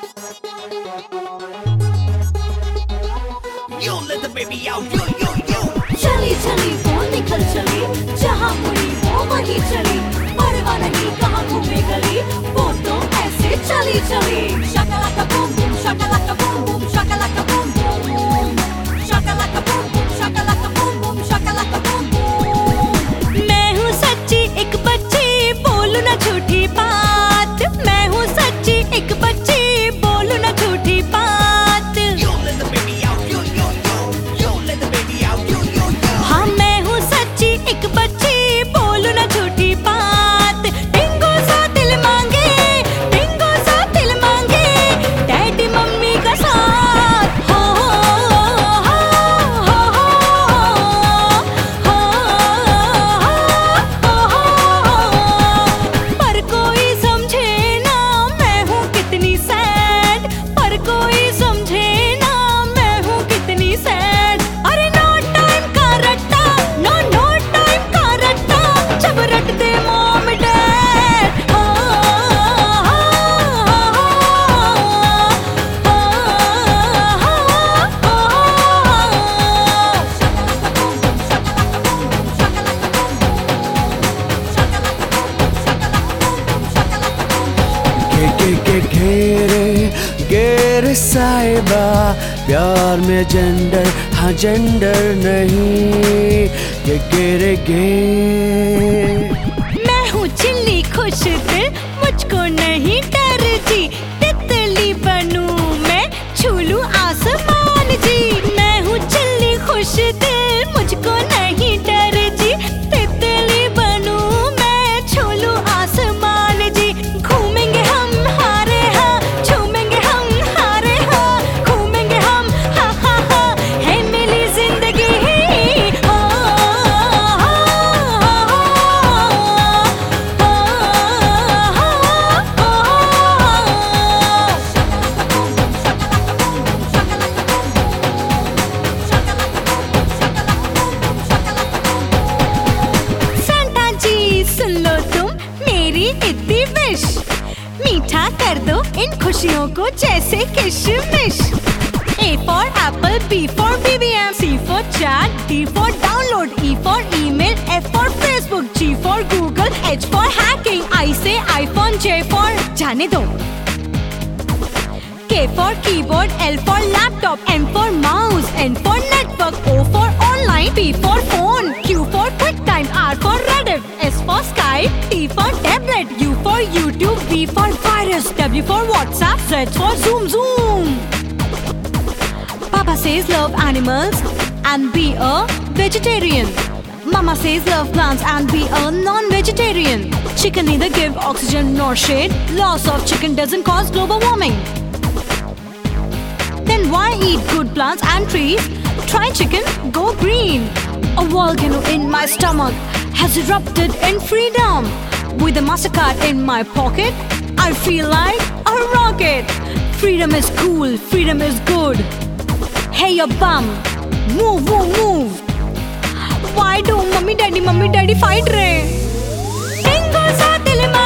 Yo, let the baby out, yo, yo, yo. चली चली वो निकल चली, जहाँ मुड़ी वो वहीं चली, परवाह नहीं कहाँ घूमे गली, वो तो ऐसे चली चली। Shakalaka boom boom, shakalaka boom boom, shakalaka boom boom, shakalaka boom boom, shakalaka boom boom, shakalaka boom boom। मैं हूँ सच्ची एक बच्ची, बोलूं ना झूठी बात, मैं हूँ सच्ची एक बच्ची, बोलूं ना झूठी बात। Yo, let the baby out, yo, yo, yo. Yo, let the baby out, yo, yo, yo. हाँ मैं हूँ सच्ची एक बच्ची, बोलूं ना झूठी बात। टिंगो सा दिल मांगे, टिंगो सा दिल मांगे, डैडी मम्मी का साथ। हो हो हो पर कोई समझे ना मैं हूँ कितनी सैड, पर कोई समझे ना मैं हूँ कितनी सैड। अरे नो टाइम का रट्टा, नो नो टाइम का रट्टा, जब रटते मॉम डैड। घेरे साहिबा, प्यार में जेंडर हाँ जेंडर नहीं, घेरे मैं हूँ चिल्ली खुश दिल, मुझको नहीं डर जी, तितली बनूं मैं, छू लूं आसमान जी। मैं हूँ चिल्ली खुश दिल, मुझको नहीं डर जी, तितली बनूं मैं, छू लूं आसमान जी। घूमेंगे हम हारे हाँ, झूमेंगे हम हारे हाँ, घूमेंगे हम हा हा हा, है मिली जिंदगी। सेंटा जी सुन लो तुम मेरी इतनी विश, मीठा कर दो इन खुशियों को जैसे किशमिश। A for apple, B for BBM, C for chat, D for download, E for email, F for Facebook, G for Google, H for hacking, I say iPhone, J for जाने दो। K for keyboard, L for laptop, M for mouse, N for network, O for online, P for phone, Q for QuickTime, R for Rediff, S for Skype, T for tablet, U for YouTube, V for virus, W for WhatsApp, Z for Zoom Zoom। Papa says love animals and be a vegetarian. Mama says love plants and be a non-vegetarian. Chicken neither give oxygen nor shade. Loss of chicken doesn't cause global warming. Then why eat good plants and trees? Try chicken, go green. A volcano in my stomach has erupted in freedom. With a MasterCard in my pocket, I feel like a rocket. Freedom is cool, freedom is good. Hey your bum, move, move, move. Why do mummy daddy fight रहे? टिंगो सा दिल